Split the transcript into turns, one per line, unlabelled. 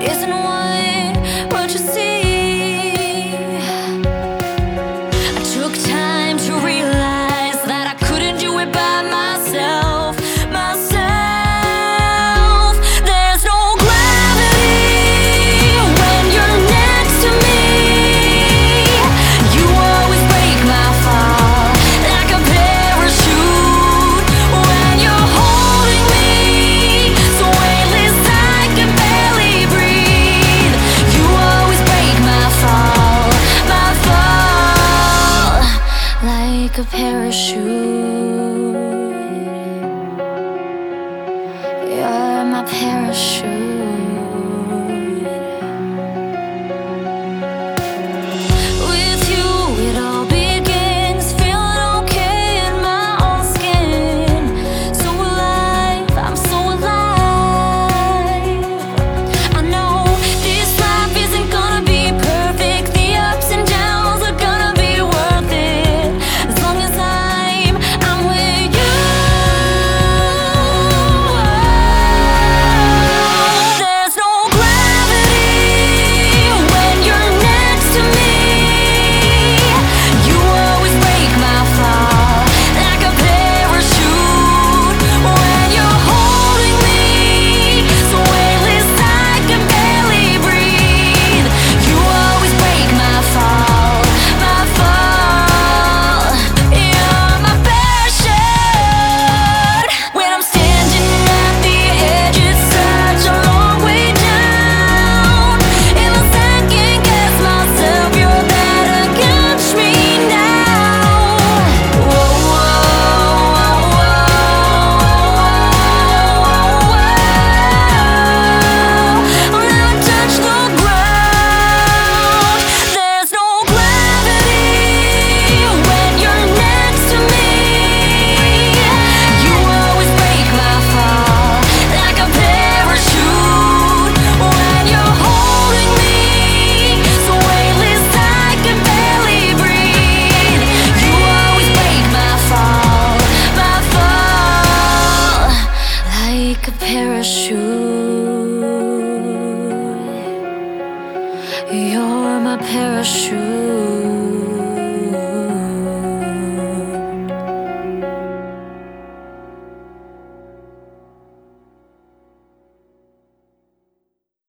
isn't what you see. I took time to realize that I couldn't do it by myself. There's no gravity when you're next to me. You always break my fall like a parachute when you're holding me, so weightless I can barely breathe. You always break my fall like a parachute. You're my parachute. With you it all begins, feeling okay in my own skin. So alive, I'm so alive. I know this life isn't gonna be perfect. The ups and downs are gonna be worth it, as long as I'm with you. There's no gravity when you're next to me. You always break my fall like a parachute when you're holding me, so weightless I can barely breathe. You always break my fall. You're my parachute. When I'm standing at the edge, it's such a long way down. If I second guess myself, you're better catch me now. Whoa, when I touch the ground, there's no gravity when you're next to me. You always break my fall like a parachute when you're holding me, so weightless I can barely breathe. You always break my fall like a parachute. You're my parachute.